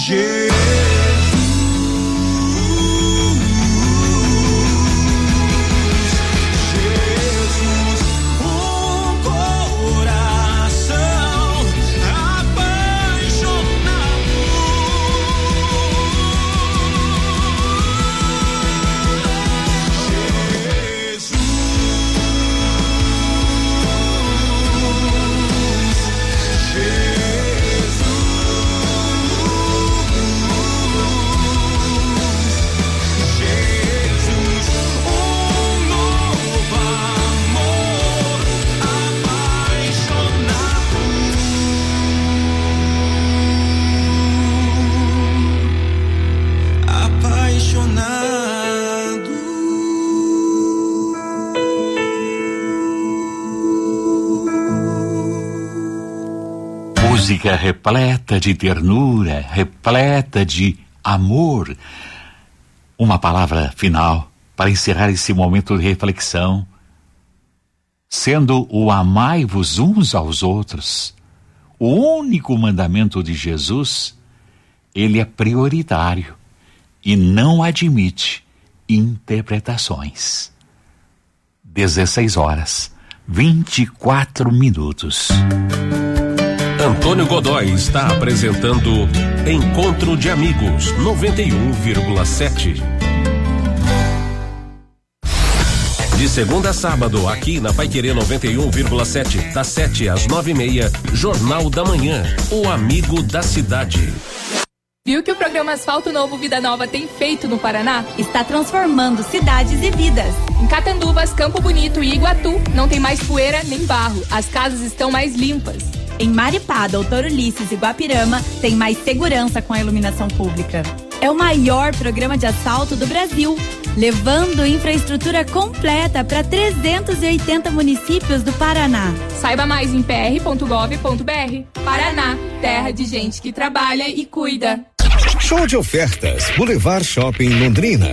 Música repleta de ternura, repleta de amor. Uma palavra final para encerrar esse momento de reflexão, sendo o amai-vos uns aos outros, o único mandamento de Jesus. Ele é prioritário e não admite interpretações. 16h24. Antônio Godoy está apresentando Encontro de Amigos 91,7. De segunda a sábado, aqui na Paiquerê 91,7, das 7 às 9h30, Jornal da Manhã, o amigo da cidade. Viu que o programa Asfalto Novo Vida Nova tem feito no Paraná? Está transformando cidades e vidas. Em Catanduvas, Campo Bonito e Iguatu, não tem mais poeira nem barro. As casas estão mais limpas. Em Maripá, Doutor Ulisses e Guapirama, tem mais segurança com a iluminação pública. É o maior programa de asfalto do Brasil, levando infraestrutura completa para 380 municípios do Paraná. Saiba mais em pr.gov.br. Paraná, terra de gente que trabalha e cuida. Show de ofertas, Boulevard Shopping Londrina.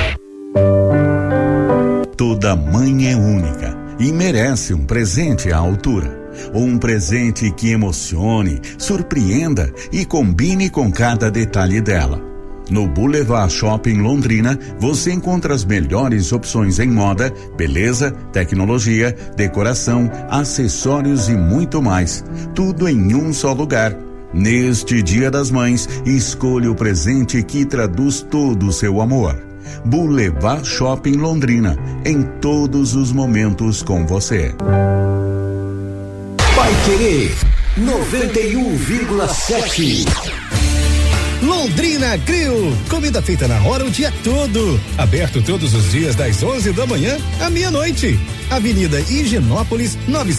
Toda mãe é única e merece um presente à altura. Um presente que emocione, surpreenda e combine com cada detalhe dela. No Boulevard Shopping Londrina, você encontra as melhores opções em moda, beleza, tecnologia, decoração, acessórios e muito mais. Tudo em um só lugar. Neste Dia das Mães, escolha o presente que traduz todo o seu amor. Boulevard Shopping Londrina, em todos os momentos com você. Paiquerê 91,7. Londrina Grill, comida feita na hora o dia todo. Aberto todos os dias das 11 da manhã à meia-noite. Avenida Higienópolis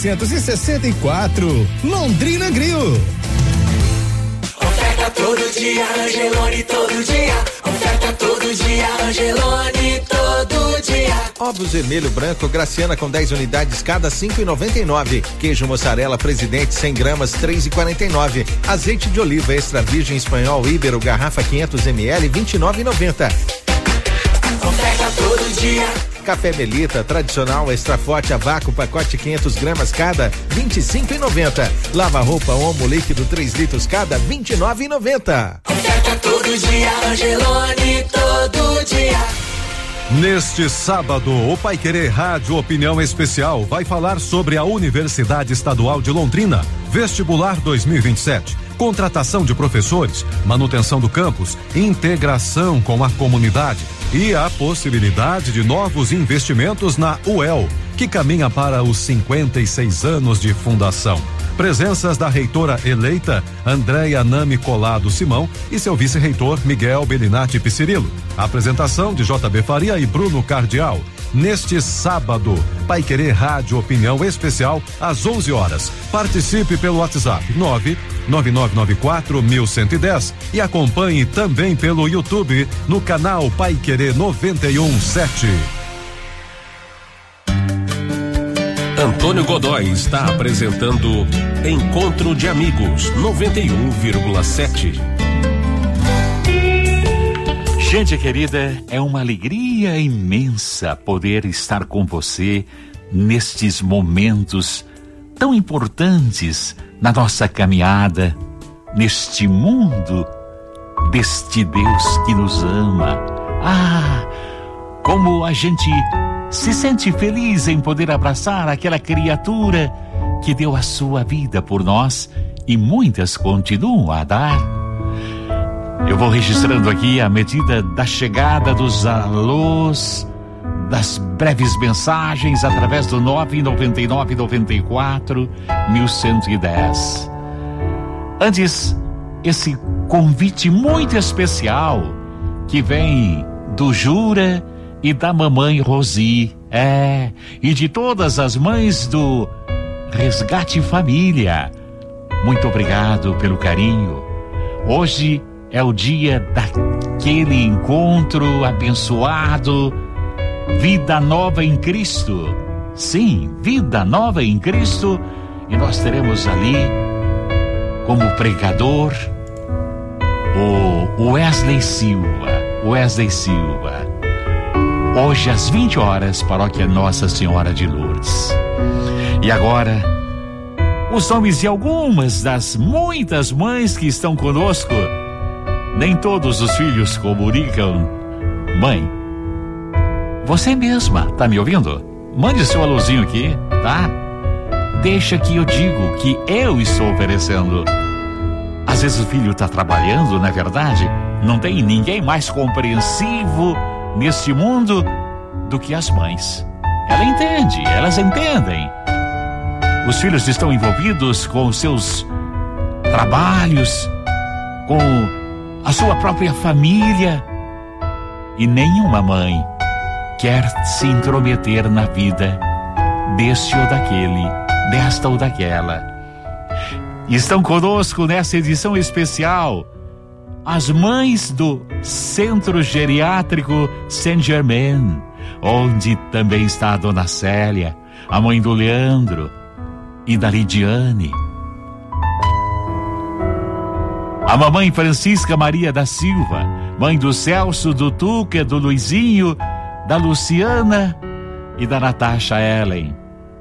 964. Londrina Grill. Oferta todo dia, Angelone todo dia. Oferta todo dia, Angelone todo dia. Ovos vermelho branco Graciana com 10 unidades cada, 5,99. Queijo mussarela Presidente 100 gramas, 3,49. Azeite de oliva extra virgem espanhol Íbero garrafa 500 ml, 29,90. Oferta todo dia. Café Melita tradicional extra forte a vácuo pacote 500 gramas cada, 25,90. Lava roupa Omo líquido 3 litros cada, 29,90. Oferta todo dia, Angelone todo dia. Neste sábado, o Paiquerê Rádio Opinião Especial vai falar sobre a Universidade Estadual de Londrina, vestibular 2027, contratação de professores, manutenção do campus, integração com a comunidade e a possibilidade de novos investimentos na UEL, que caminha para os 56 anos de fundação. Presenças da reitora eleita Andréia Nami Colado Simão e seu vice-reitor Miguel Belinati Piscirilo. Apresentação de JB Faria e Bruno Cardial. Neste sábado, Paiquerê Rádio Opinião Especial às 11 horas. Participe pelo WhatsApp 99994-1110 e acompanhe também pelo YouTube no canal Paiquerê 91,7. Antônio Godoy está apresentando Encontro de Amigos 91,7. Gente querida, é uma alegria imensa poder estar com você nestes momentos tão importantes na nossa caminhada neste mundo deste Deus que nos ama. Ah, como a gente se sente feliz em poder abraçar aquela criatura que deu a sua vida por nós e muitas continuam a dar. Eu vou registrando aqui à medida da chegada dos alôs, das breves mensagens através do 999-94-1110. Antes, esse convite muito especial que vem do Jura e da mamãe Rosi, e de todas as mães do Resgate Família. Muito obrigado pelo carinho. Hoje é o dia daquele encontro abençoado, vida nova em Cristo. Sim, vida nova em Cristo. E nós teremos ali como pregador o Wesley Silva. Hoje às 20 horas, paróquia Nossa Senhora de Lourdes. E agora, os nomes de algumas das muitas mães que estão conosco. Nem todos os filhos comunicam. Mãe, você mesma, tá me ouvindo? Mande seu alôzinho aqui, tá? Deixa que eu digo que eu estou oferecendo. Às vezes o filho tá trabalhando, não é verdade? Não tem ninguém mais compreensivo neste mundo do que as mães. Elas entendem. Os filhos estão envolvidos com os seus trabalhos, com a sua própria família, e nenhuma mãe quer se intrometer na vida deste ou daquele, desta ou daquela. Estão conosco nessa edição especial as mães do Centro Geriátrico Saint-Germain, onde também está a Dona Célia, a mãe do Leandro e da Lidiane. A mamãe Francisca Maria da Silva, mãe do Celso, do Tuca, do Luizinho, da Luciana e da Natasha Ellen.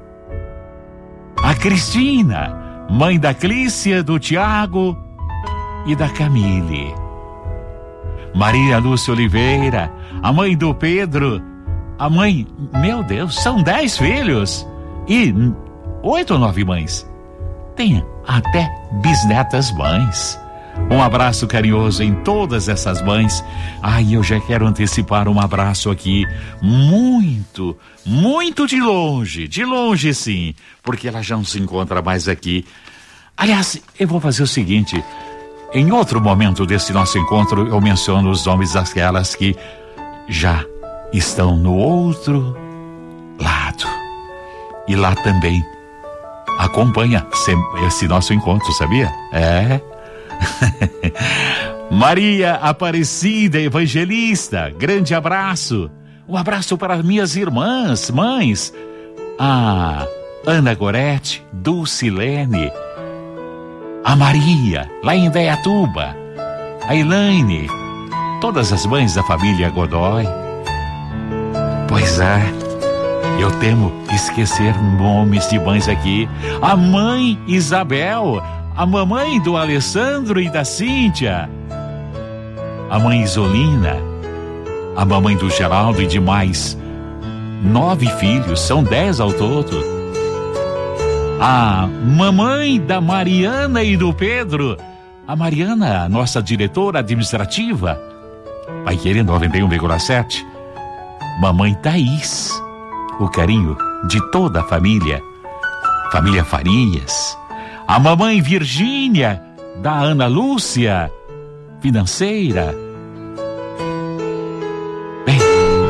A Cristina, mãe da Clícia, do Tiago e da Camille. Maria Lúcia Oliveira, a mãe do Pedro, a mãe, meu Deus, são 10 filhos e 8 ou 9 mães. Tem até bisnetas mães. Um abraço carinhoso em todas essas mães. Eu já quero antecipar um abraço aqui, muito, muito de longe sim, porque ela já não se encontra mais aqui. Aliás, eu vou fazer o seguinte, em outro momento desse nosso encontro eu menciono os nomes daquelas que já estão no outro lado. E lá também acompanha esse nosso encontro, sabia? Maria Aparecida Evangelista, grande abraço. Um abraço para minhas irmãs, mães, a Ana Gorete, Dulcilene, a Maria, lá em Indaiatuba, a Elaine, todas as mães da família Godoy. Pois é, eu temo esquecer nomes de mães aqui. A mãe Isabel, a mamãe do Alessandro e da Cíntia, a mãe Isolina, a mamãe do Geraldo e de mais 9 filhos, são 10 ao todo. A mamãe da Mariana e do Pedro, a Mariana, nossa diretora administrativa, Paiquerê 91,7. Mamãe Thaís, o carinho de toda a família Farias. A mamãe Virgínia, da Ana Lúcia, financeira. Bem,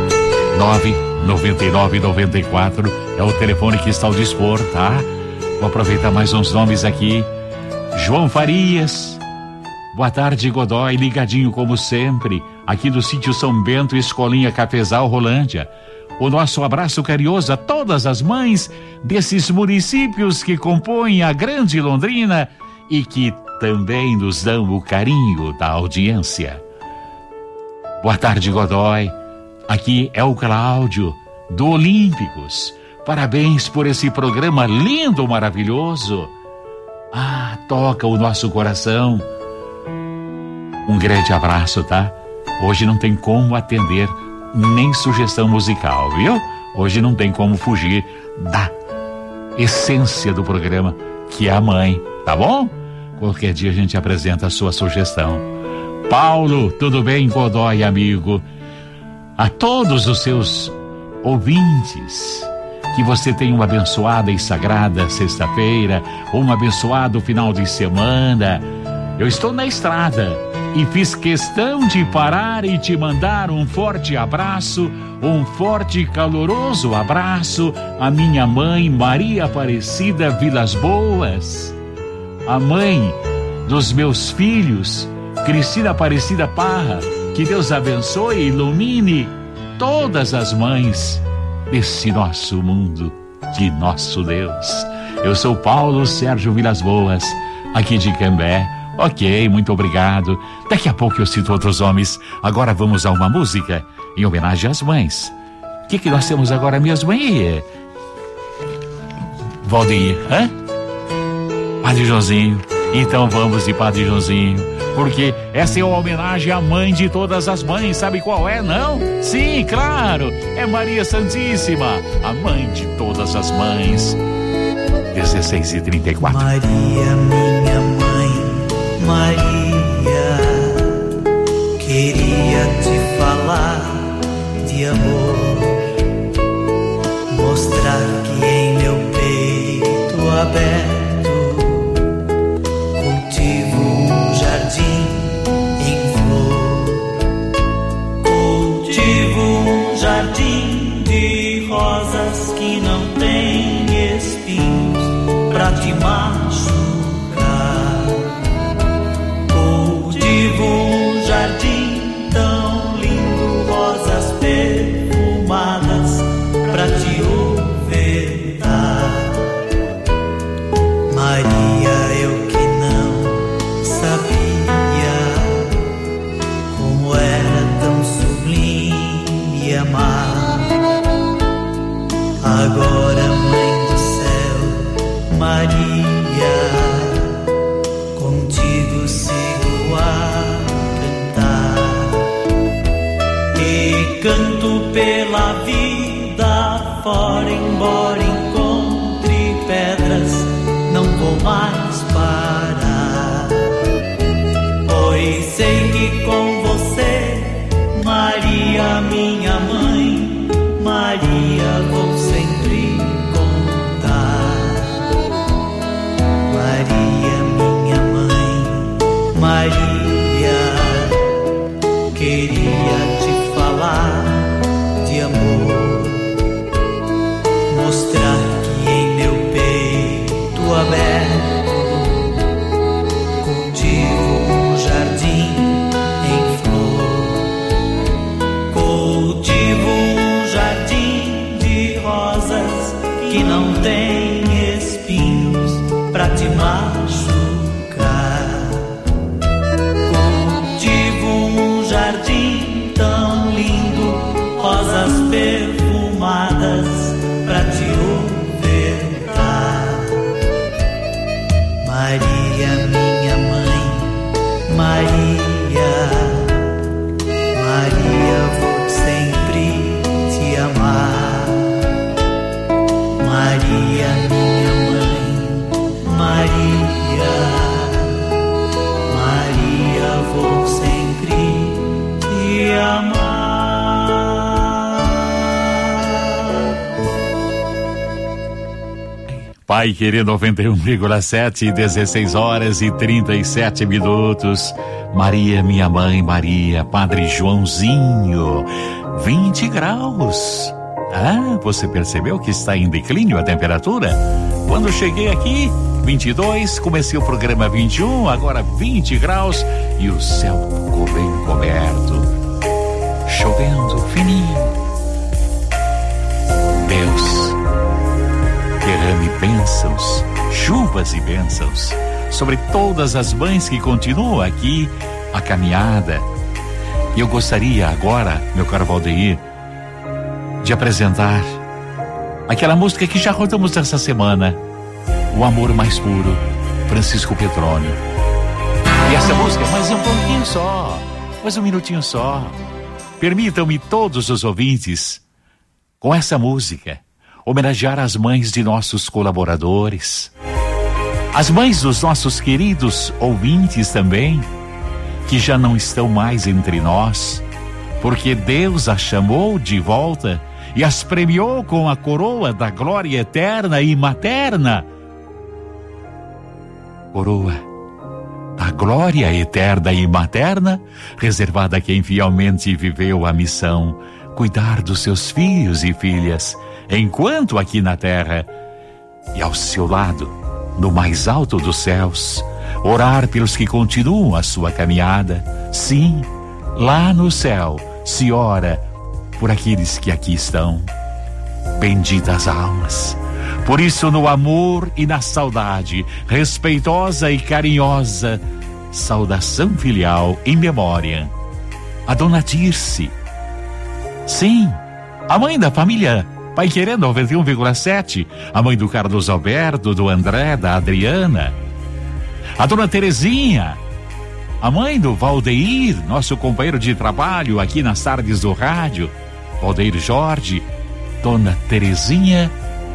99994 é o telefone que está ao dispor, tá? Vou aproveitar mais uns nomes aqui. João Farias, boa tarde, Godoy, ligadinho como sempre, aqui do sítio São Bento, Escolinha Cafezal, Rolândia. O nosso abraço carinhoso a todas as mães desses municípios que compõem a grande Londrina e que também nos dão o carinho da audiência. Boa tarde, Godoy. Aqui é o Cláudio, do Olímpicos. Parabéns por esse programa lindo, maravilhoso. Toca o nosso coração. Um grande abraço, tá? Hoje não tem como atender nem sugestão musical, viu? Hoje não tem como fugir da essência do programa, que é a mãe, tá bom? Qualquer dia a gente apresenta a sua sugestão. Paulo, tudo bem, Godoy, amigo? A todos os seus ouvintes, que você tenha uma abençoada e sagrada sexta-feira, ou um abençoado final de semana. Eu estou na estrada e fiz questão de parar e te mandar um forte abraço, um forte e caloroso abraço à minha mãe Maria Aparecida Vilas Boas, a mãe dos meus filhos, Cristina Aparecida Parra. Que Deus abençoe e ilumine todas as mães desse nosso mundo, de nosso Deus. Eu sou Paulo Sérgio Vilas Boas, aqui de Cambé. Ok, muito obrigado. Daqui a pouco eu cito outros homens. Agora vamos a uma música em homenagem às mães. O que nós temos agora mesmo aí? Valdir, hã? Padre Joãozinho. Então vamos de Padre Joãozinho, porque essa é uma homenagem à mãe de todas as mães. Sabe qual é, não? Sim, claro, é Maria Santíssima, a mãe de todas as mães. 16h34. Maria, minha mãe, Maria, queria te falar de amor, mostrar que em meu peito aberto cultivo um jardim em flor, cultivo um jardim de rosas que não tem espinhos pra te machucar. Cultivo um jardim tão lindo, rosas perfumadas pra te ofertar. Maria, eu que não sabia como era tão sublime amar. Agora, Mãe do céu, Maria, contigo sigo a cantar e canto pela vida fora, embora encontre pedras, não vou mais parar, pois sei que com você, Maria, minha mãe, Maria, vou sempre contar. Maria, minha mãe, Maria, queria te falar de amor, mostrar que em meu peito aberto cultivo um jardim em flor, cultivo um jardim de rosas que não tem espinhos pra te machucar. Cultivo um jardim tão lindo, rosas perfumadas pra te ofertar. Maria, minha mãe, Maria, Maria, vou sempre te amar. Maria, minha mãe, Maria, Maria, vou sempre te amar. Pai querido 91,7, 16h37. Maria, minha mãe, Maria, Padre Joãozinho, 20 graus. Ah, você percebeu que está em declínio a temperatura? Quando cheguei aqui, 22, comecei o programa 21, agora 20 graus e o céu ficou bem coberto, chovendo fininho. Deus derrame bênçãos, chuvas e bênçãos sobre todas as mães que continuam aqui a caminhada. E eu gostaria agora, meu caro Valdeir, de apresentar aquela música que já rodamos essa semana, O Amor Mais Puro, Francisco Petroni. E essa música, mas um pouquinho só, mas um minutinho só. Permitam-me todos os ouvintes, com essa música, homenagear as mães de nossos colaboradores, as mães dos nossos queridos ouvintes também, que já não estão mais entre nós, porque Deus as chamou de volta e as premiou com a coroa da glória eterna e materna. Coroa da glória eterna e materna, reservada a quem fielmente viveu a missão, cuidar dos seus filhos e filhas, enquanto aqui na terra, e ao seu lado, no mais alto dos céus, orar pelos que continuam a sua caminhada. Sim, lá no céu se ora por aqueles que aqui estão. Benditas almas. Por isso, no amor e na saudade, respeitosa e carinhosa, saudação filial em memória a Dona Dirce. Sim, a mãe da família Paiquerê 91,7, a mãe do Carlos Alberto, do André, da Adriana. A Dona Terezinha, a mãe do Valdeir, nosso companheiro de trabalho aqui nas tardes do rádio. Valdeir Jorge, Dona Terezinha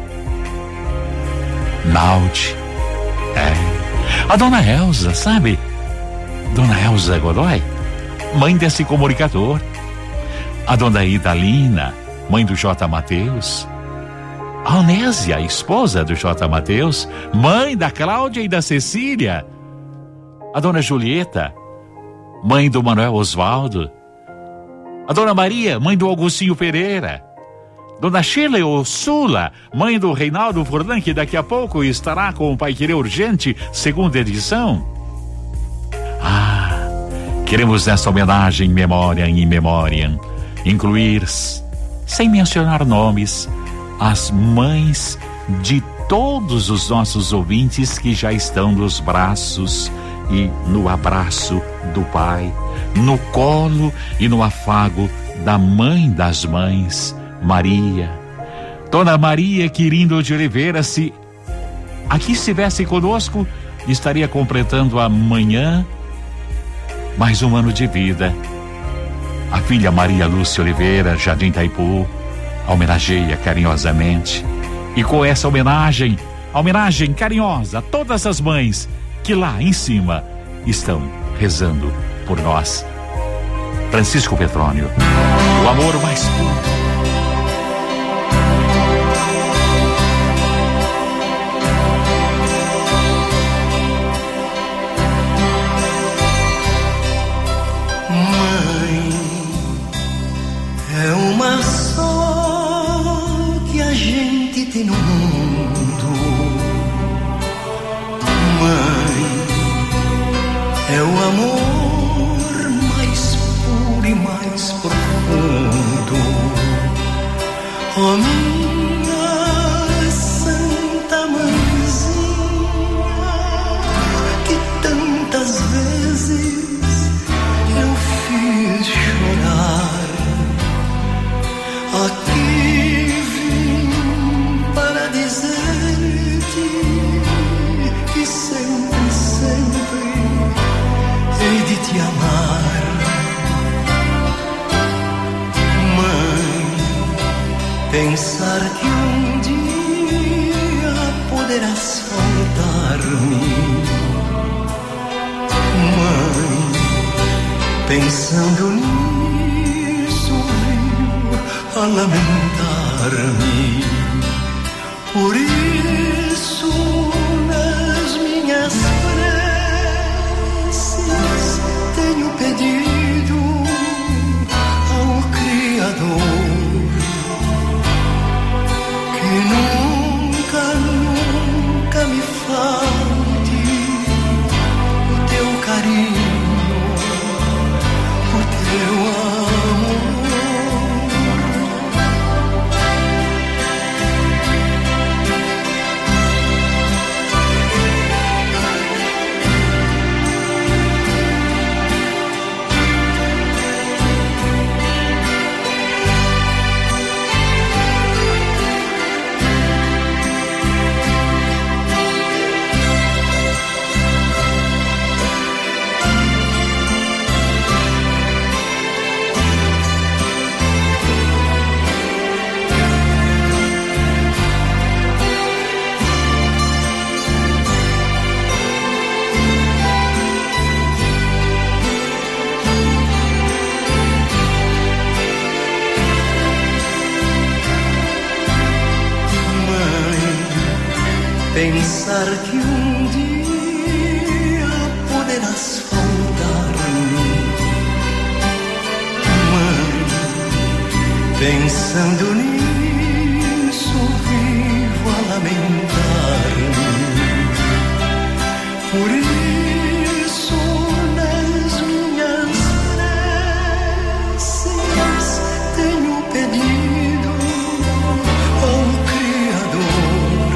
Naldi. A Dona Elza, sabe? Dona Elza Godoy, mãe desse comunicador. A Dona Idalina, mãe do J. Mateus. A Onésia, esposa do J. Mateus, mãe da Cláudia e da Cecília. A Dona Julieta, mãe do Manuel Osvaldo. A Dona Maria, mãe do Augustinho Pereira. Dona Shirley Sula, mãe do Reinaldo Furlan, que daqui a pouco estará com o Paiquerê Urgente, segunda edição. Queremos nessa homenagem memória em memória incluir, sem mencionar nomes, as mães de todos os nossos ouvintes que já estão nos braços e no abraço do Pai, no colo e no afago da Mãe das Mães, Maria. Dona Maria Quirindo de Oliveira, se aqui estivesse conosco, estaria completando amanhã mais um ano de vida. A filha Maria Lúcia Oliveira, Jardim Itaipu, a homenageia carinhosamente. E com essa homenagem, a homenagem carinhosa a todas as mães que lá em cima estão rezando por nós. Francisco Petrônio, o amor mais puro. É uma só que a gente tem no mundo. Mãe é o amor mais puro e mais profundo. Oh, minha santa mãezinha, que tantas vezes eu fiz chorar. Aqui vim para dizer-te que sempre, sempre hei de te amar. Mãe, pensar que um dia poderás faltar-me. Mãe, pensando nisso, a lamentar-me. Por isso nas minhas preces tenho pedido ao Criador que nunca, nunca me falte o teu carinho, o teu amor. pensar que um dia poderás faltar-me. Mãe, pensando nisso, vivo a lamentar-me. Por isso, nas minhas preces, tenho pedido ao Criador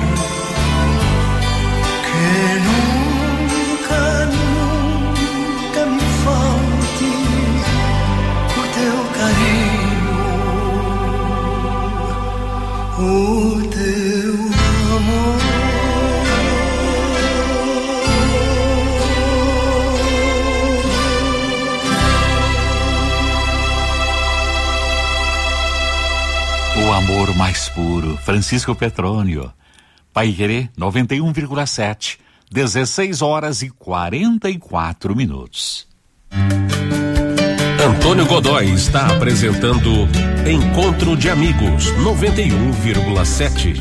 que nunca, nunca me falte o teu carinho, o teu amor. O amor mais puro, Francisco Petrônio. Paiquerê 91,7, 16 horas e 44 minutos. Antônio Godoy está apresentando Encontro de Amigos 91,7.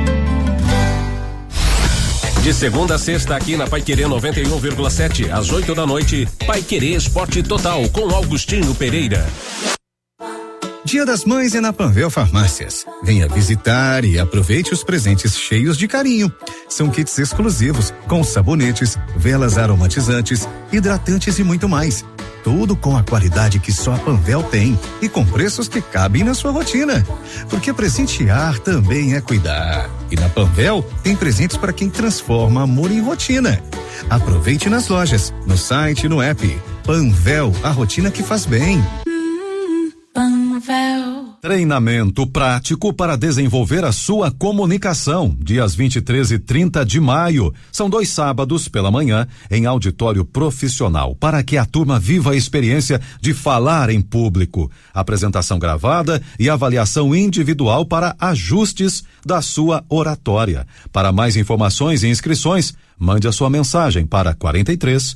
De segunda a sexta aqui na Paiquerê 91,7, às 8 da noite, Paiquerê Esporte Total com Augustinho Pereira. Dia das Mães é na Panvel Farmácias. Venha visitar e aproveite os presentes cheios de carinho. São kits exclusivos com sabonetes, velas aromatizantes, hidratantes e muito mais. Tudo com a qualidade que só a Panvel tem e com preços que cabem na sua rotina. Porque presentear também é cuidar. E na Panvel tem presentes para quem transforma amor em rotina. Aproveite nas lojas, no site e no app. Panvel, a rotina que faz bem. Panvel. Treinamento prático para desenvolver a sua comunicação, dias 23 e 30 de maio. São 2 sábados pela manhã em auditório profissional, para que a turma viva a experiência de falar em público. Apresentação gravada e avaliação individual para ajustes da sua oratória. Para mais informações e inscrições, mande a sua mensagem para 43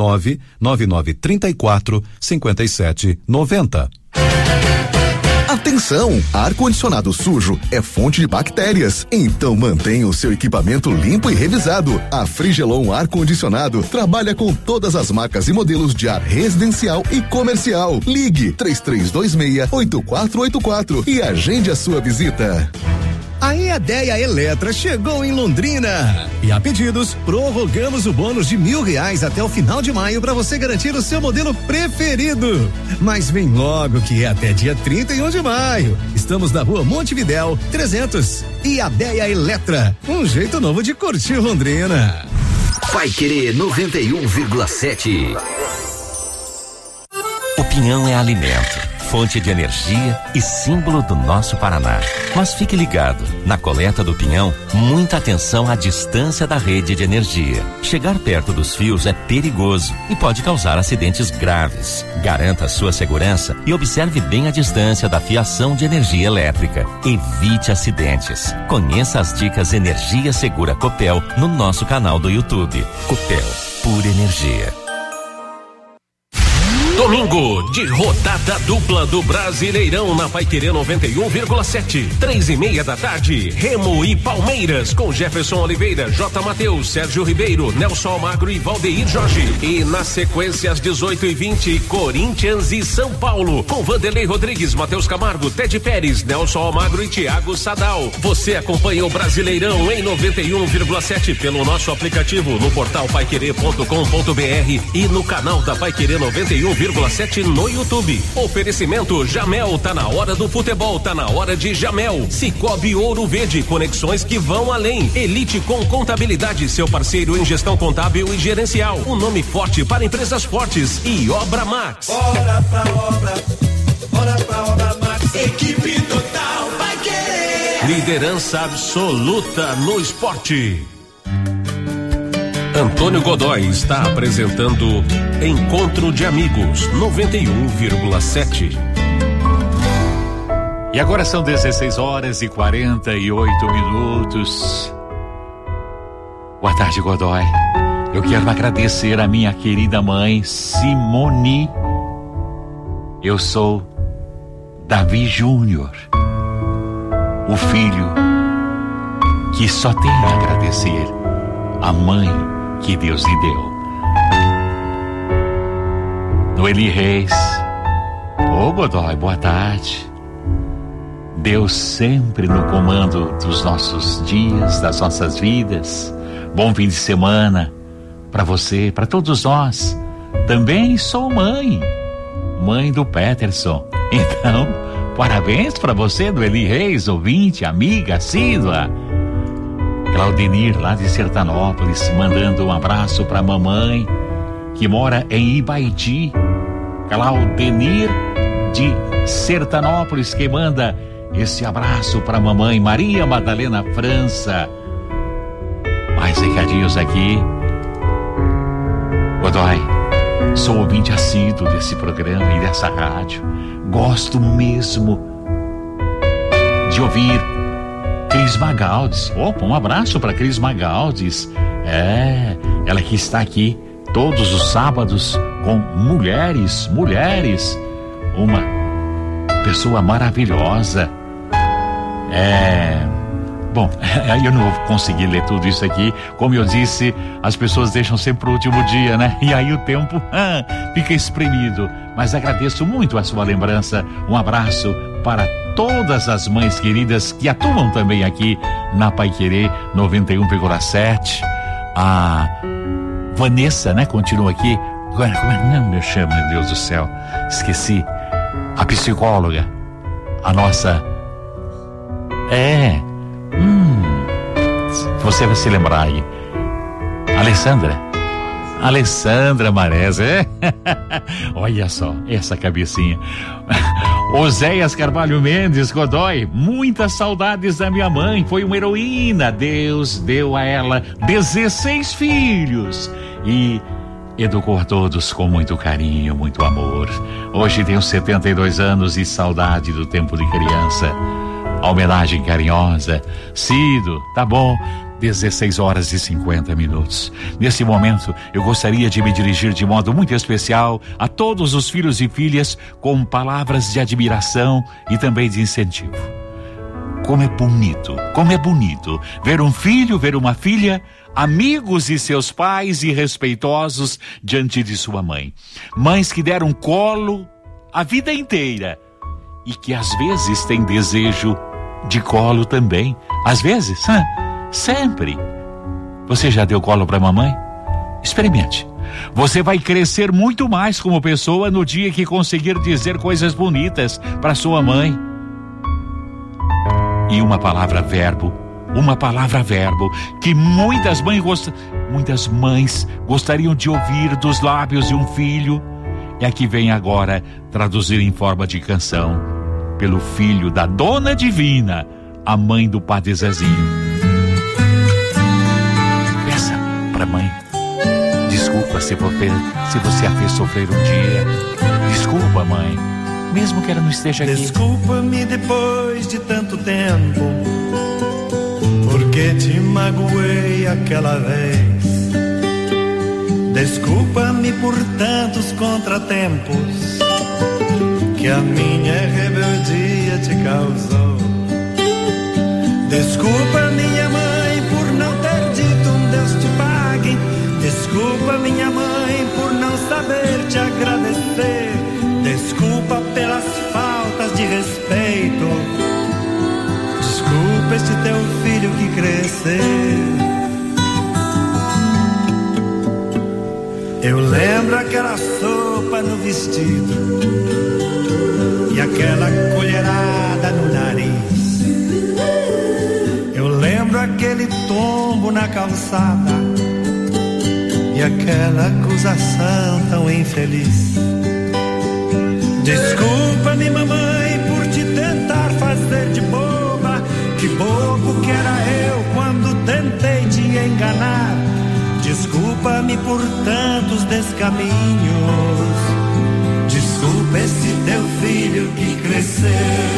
99934 5790. Atenção! Ar-condicionado sujo é fonte de bactérias, então mantenha o seu equipamento limpo e revisado. A Frigelon Ar-Condicionado trabalha com todas as marcas e modelos de ar residencial e comercial. Ligue 3326-8484 e agende a sua visita. A Ideia Eletra chegou em Londrina e a pedidos prorrogamos o bônus de R$1.000 até o final de maio para você garantir o seu modelo preferido. Mas vem logo que é até dia 31 de maio. Estamos na rua Montevidéu 300 e Ideia Eletra, um jeito novo de curtir Londrina. Paiquerê 91,7. O pinhão é alimento, fonte de energia e símbolo do nosso Paraná. Mas fique ligado, na coleta do pinhão, muita atenção à distância da rede de energia. Chegar perto dos fios é perigoso e pode causar acidentes graves. Garanta sua segurança e observe bem a distância da fiação de energia elétrica. Evite acidentes. Conheça as dicas Energia Segura Copel no nosso canal do YouTube. Copel, pura energia. Domingo de rodada dupla do Brasileirão na Paiquerê 91,7. 3:30 da tarde, Remo e Palmeiras com Jefferson Oliveira, J. Mateus, Sérgio Ribeiro, Nelson Almagro e Valdeir Jorge. E na sequência às 18:20, Corinthians e São Paulo com Vanderlei Rodrigues, Matheus Camargo, Ted Pérez, Nelson Almagro e Thiago Sadal. Você acompanha o Brasileirão em 91,7 pelo nosso aplicativo no portal paiquerê.com.br e no canal da Paiquerê 91,7 no YouTube. Oferecimento Jamel, tá na hora do futebol, tá na hora de Jamel. Cicobi Ouro Verde, conexões que vão além. Elite com Contabilidade, seu parceiro em gestão contábil e gerencial. Um nome forte para empresas fortes. E Obra Max. Bora pra Obra Max. Equipe total vai querer. Liderança absoluta no esporte. Antônio Godoy está apresentando Encontro de Amigos 91,7. E agora são 16 horas e 48 minutos. Boa tarde, Godoy. Eu quero agradecer a minha querida mãe, Simone. Eu sou Davi Júnior, o filho que só tem a agradecer a mãe que Deus lhe deu. Noeli Reis. Ô Godoy, boa tarde. Deus sempre no comando dos nossos dias, das nossas vidas. Bom fim de semana para você, para todos nós. Também sou mãe do Peterson. Então, parabéns para você, Noeli Reis, ouvinte, amiga, assídua. Claudenir, lá de Sertanópolis, mandando um abraço para a mamãe, que mora em Ibaiti. Claudenir de Sertanópolis, que manda esse abraço para a mamãe Maria Madalena França. Mais recadinhos aqui. Godoy, sou ouvinte assíduo desse programa e dessa rádio. Gosto mesmo de ouvir Cris Magaldes. Opa, um abraço para Cris Magaldes. Ela que está aqui todos os sábados com mulheres. Uma pessoa maravilhosa. Bom, eu não vou conseguir ler tudo isso aqui. Como eu disse, as pessoas deixam sempre pro último dia, né? E aí o tempo fica espremido. Mas agradeço muito a sua lembrança. Um abraço para todas as mães queridas que atuam também aqui na Paiquerê 91,7. A Vanessa, né? Continua aqui. Como é que me chama, meu Deus do céu? Esqueci. A psicóloga. A nossa... Você vai se lembrar aí. Alessandra Marés. Olha só, essa cabecinha. Oséias Carvalho Mendes, Godoy, muitas saudades da minha mãe, foi uma heroína. Deus deu a ela 16 filhos e educou a todos com muito carinho, muito amor. Hoje tenho 72 anos e saudade do tempo de criança. A homenagem carinhosa. Cido, tá bom, 16h50. Nesse momento, eu gostaria de me dirigir de modo muito especial a todos os filhos e filhas com palavras de admiração e também de incentivo. Como é bonito ver um filho, ver uma filha, amigos de seus pais e respeitosos diante de sua mãe. Mães que deram colo a vida inteira e que às vezes têm desejo de colo também. Às vezes, sempre. Você já deu colo para mamãe? Experimente. Você vai crescer muito mais como pessoa no dia que conseguir dizer coisas bonitas para sua mãe. E uma palavra verbo que muitas mães gostariam de ouvir dos lábios de um filho. E aqui vem agora traduzir em forma de canção pelo filho da Dona Divina, a mãe do Padre Zezinho. Peça pra mãe. Desculpa se você a fez sofrer um dia. Desculpa, mãe, mesmo que ela não esteja aqui. Desculpa-me depois de tanto tempo, porque te magoei aquela vez. Desculpa-me por tantos contratempos que a minha rebeldia te causou. Desculpa, minha mãe, por não ter dito um Deus te pague. Desculpa, minha mãe, por não saber te agradecer. Desculpa pelas faltas de respeito. Desculpa este teu filho que cresceu. Eu lembro aquela sopa no vestido e aquela colherada no nariz. Eu lembro aquele tombo na calçada e aquela acusação tão infeliz. Desculpa-me, mamãe, por te tentar fazer de boba. Que bobo que era eu quando tentei te enganar. Desculpa-me por tantos descaminhos. Desculpa esse teu filho que cresceu.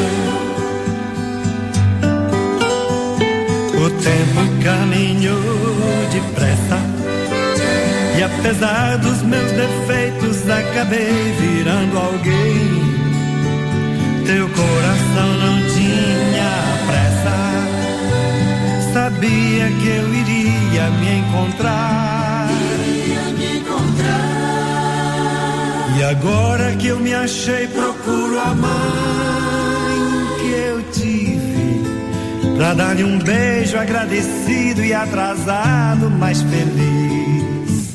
O tempo caminhou depressa e apesar dos meus defeitos acabei virando alguém. Teu coração não tinha pressa, sabia que eu iria ia me encontrar. E agora que eu me achei, procuro a mãe que eu tive, pra dar-lhe um beijo agradecido e atrasado, mas feliz.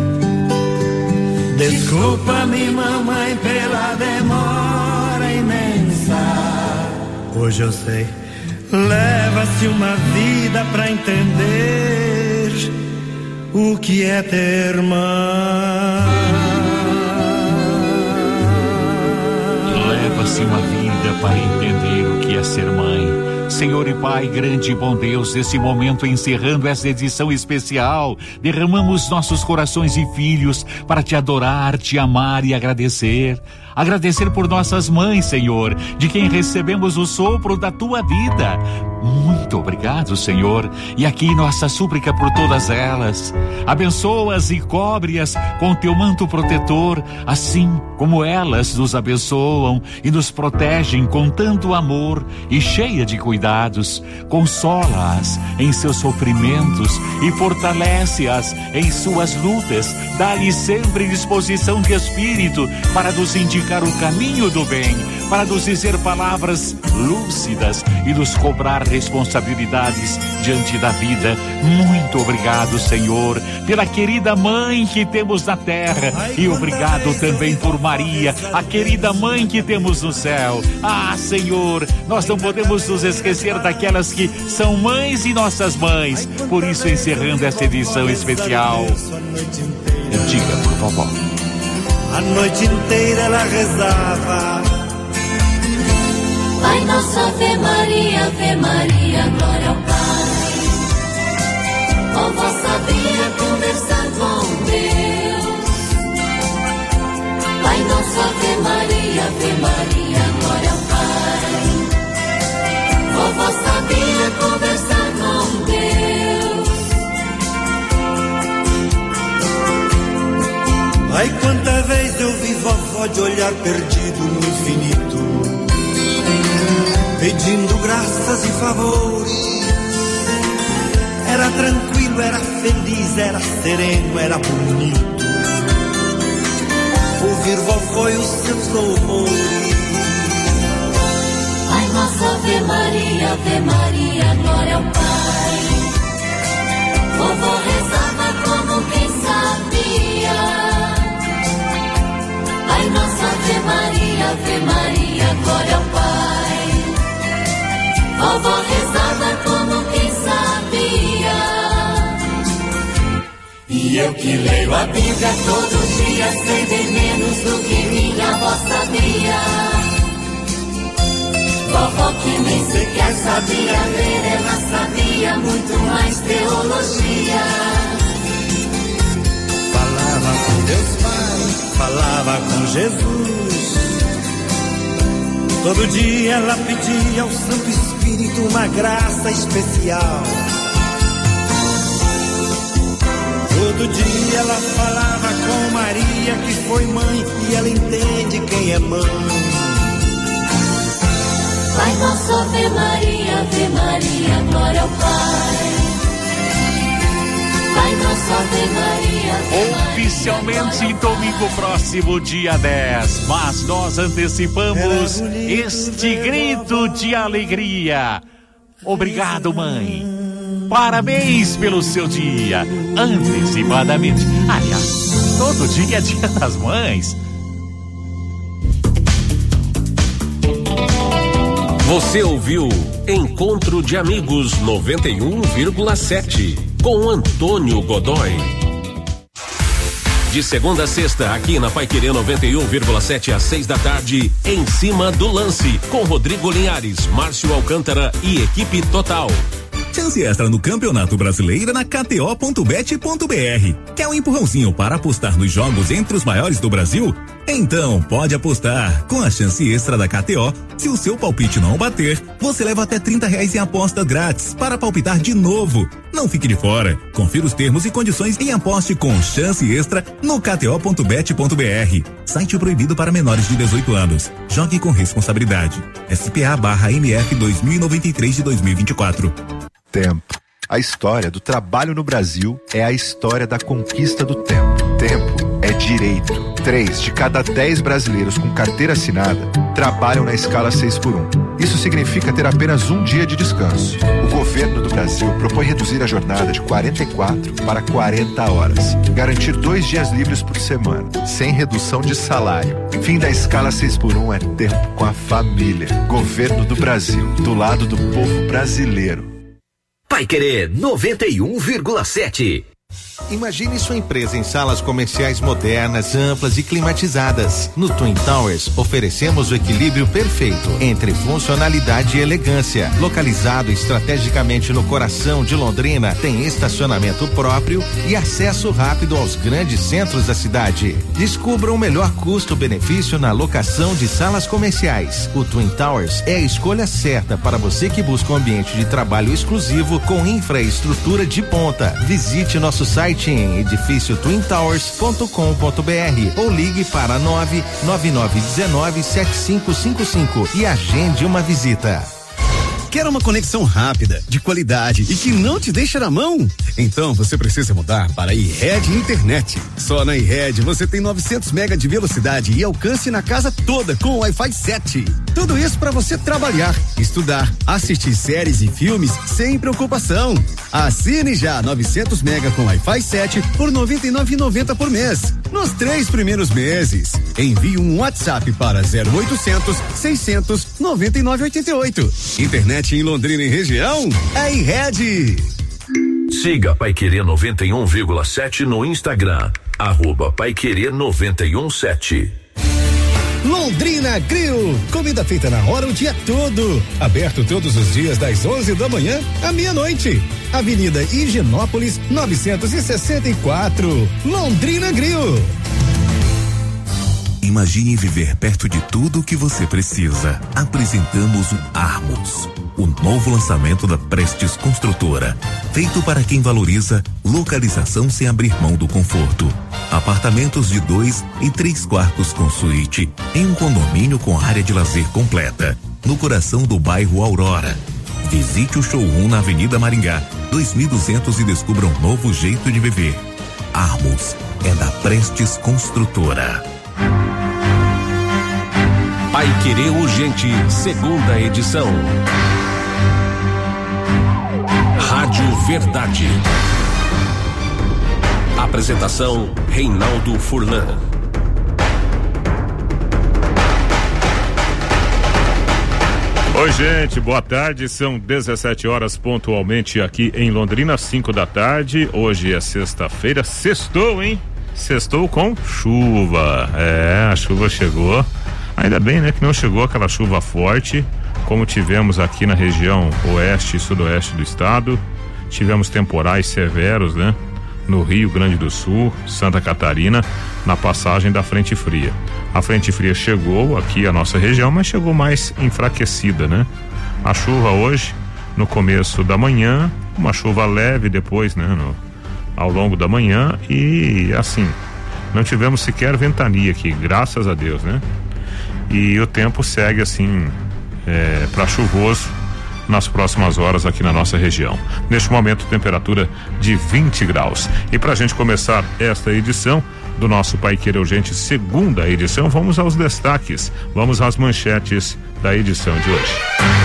Desculpa-me, mamãe, pela demora imensa. Hoje eu sei, leva-se uma vida pra entender o que é ter mãe. Leva-se uma vida para entender o que é ser mãe. Senhor e Pai, grande e bom Deus, nesse momento, encerrando essa edição especial, derramamos nossos corações e filhos para te adorar, te amar e agradecer. Agradecer por nossas mães, Senhor, de quem recebemos o sopro da tua vida. Muito obrigado, Senhor. E aqui nossa súplica por todas elas. Abençoa-as e cobre-as com teu manto protetor, assim como elas nos abençoam e nos protegem com tanto amor e cheia de cuidados. Consola-as em seus sofrimentos e fortalece-as em suas lutas. Dá-lhes sempre disposição de espírito para nos indicar o caminho do bem, para nos dizer palavras lúcidas e nos cobrar responsabilidades diante da vida. Muito obrigado, Senhor, pela querida mãe que temos na terra, e obrigado também por Maria, a querida mãe que temos no céu. Ah, Senhor, nós não podemos nos esquecer daquelas que são mães e nossas mães. Por isso, encerrando esta edição especial, diga, por favor. A noite inteira ela rezava: Pai nosso, Ave Maria, glória ao Pai. Vovó sabia conversar com Deus. Pai nosso, Ave Maria, glória ao Pai. Vovó sabia conversar com Deus. Ai, quanta vez eu vi vovó de olhar perdido no infinito, pedindo graças e favores. Era tranquilo, era feliz, era sereno, era bonito ouvir vovó e os seus louvores. Pai nosso, Ave Maria, glória ao Pai. Vovó rezava como quem sabia. Pai nosso, Ave Maria, glória ao Pai. Vovó rezava como quem sabia. E eu que leio a Bíblia todo dia, sei bem menos do que minha avó sabia. Vovó que nem sequer sabia ler, ela sabia muito mais teologia. Falava com Deus Pai, falava com Jesus. Todo dia ela pedia ao Santo Espírito uma graça especial. Todo dia ela falava com Maria, que foi mãe, e ela entende quem é mãe. Pai nosso, Ave Maria, glória ao Pai. Pai nosso, Ave Maria. Oficialmente domingo próximo, dia 10, mas nós antecipamos este grito de alegria. Obrigado, mãe. Parabéns pelo seu dia, antecipadamente. Aliás, todo dia é dia das mães. Você ouviu Encontro de Amigos 91,7 com Antônio Godoy. De segunda a sexta, aqui na Paiquerê 91,7 às 6 da tarde, Em Cima do Lance, com Rodrigo Linhares, Márcio Alcântara e equipe total. Chance extra no Campeonato Brasileiro na KTO.bet.br. Quer um empurrãozinho para apostar nos jogos entre os maiores do Brasil? Então pode apostar. Com a chance extra da KTO, se o seu palpite não bater, você leva até R$30 em aposta grátis para palpitar de novo. Não fique de fora. Confira os termos e condições e aposte com chance extra no KTO.bet.br. Site proibido para menores de 18 anos. Jogue com responsabilidade. SPA/MF 2093 de 2024. Tempo. A história do trabalho no Brasil é a história da conquista do tempo. Tempo é direito. 3 de cada 10 brasileiros com carteira assinada trabalham na escala 6x1. Isso significa ter apenas um dia de descanso. O governo do Brasil propõe reduzir a jornada de 44 para 40 horas. Garantir 2 dias livres por semana, sem redução de salário. Fim da escala 6x1 é tempo com a família. Governo do Brasil, do lado do povo brasileiro. Paiquerê 91,7. Imagine sua empresa em salas comerciais modernas, amplas e climatizadas. No Twin Towers, oferecemos o equilíbrio perfeito entre funcionalidade e elegância. Localizado estrategicamente no coração de Londrina, tem estacionamento próprio e acesso rápido aos grandes centros da cidade. Descubra o melhor custo-benefício na locação de salas comerciais. O Twin Towers é a escolha certa para você que busca um ambiente de trabalho exclusivo com infraestrutura de ponta. Visite nosso site em edifício twintowers.com.br ou ligue para 999197555 e agende uma visita. Quer uma conexão rápida, de qualidade e que não te deixa na mão? Então você precisa mudar para a iRed Internet. Só na iRed você tem 900 mega de velocidade e alcance na casa toda com Wi-Fi 7. Tudo isso para você trabalhar, estudar, assistir séries e filmes sem preocupação. Assine já 900 mega com Wi-Fi 7 por R$ 99,90 por mês. Nos 3 primeiros meses. Envie um WhatsApp para 0800 600 9988. Internet em Londrina e região é iRed. Siga Paiquerê 91,7 no Instagram, @Paiquerê 91,7. Londrina Grill, comida feita na hora o dia todo. Aberto todos os dias das 11 da manhã à meia-noite. Avenida Higienópolis 964. Londrina Grill. Imagine viver perto de tudo o que você precisa. Apresentamos o Armos, o novo lançamento da Prestes Construtora, feito para quem valoriza localização sem abrir mão do conforto. Apartamentos de 2 e 3 quartos com suíte, em um condomínio com área de lazer completa, no coração do bairro Aurora. Visite o showroom na Avenida Maringá, 2200 e descubra um novo jeito de viver. Armos é da Prestes Construtora. Paiquerê Urgente, segunda edição. Rádio Verdade. Apresentação: Reinaldo Furlan. Oi, gente, boa tarde. São 17 horas pontualmente aqui em Londrina, 5 da tarde. Hoje é sexta-feira, sextou, hein? Sextou com chuva. A chuva chegou. Ainda bem, né, que não chegou aquela chuva forte, como tivemos aqui na região oeste e sudoeste do estado. Tivemos temporais severos, né, no Rio Grande do Sul, Santa Catarina, na passagem da frente fria. A frente fria chegou aqui à nossa região, mas chegou mais enfraquecida, né? A chuva hoje, no começo da manhã, uma chuva leve depois, né, ao longo da manhã, e assim, não tivemos sequer ventania aqui, graças a Deus, né? E o tempo segue assim, para chuvoso nas próximas horas aqui na nossa região. Neste momento, temperatura de 20 graus. E para a gente começar esta edição do nosso Paiquerê Urgente, segunda edição, vamos aos destaques, vamos às manchetes da edição de hoje.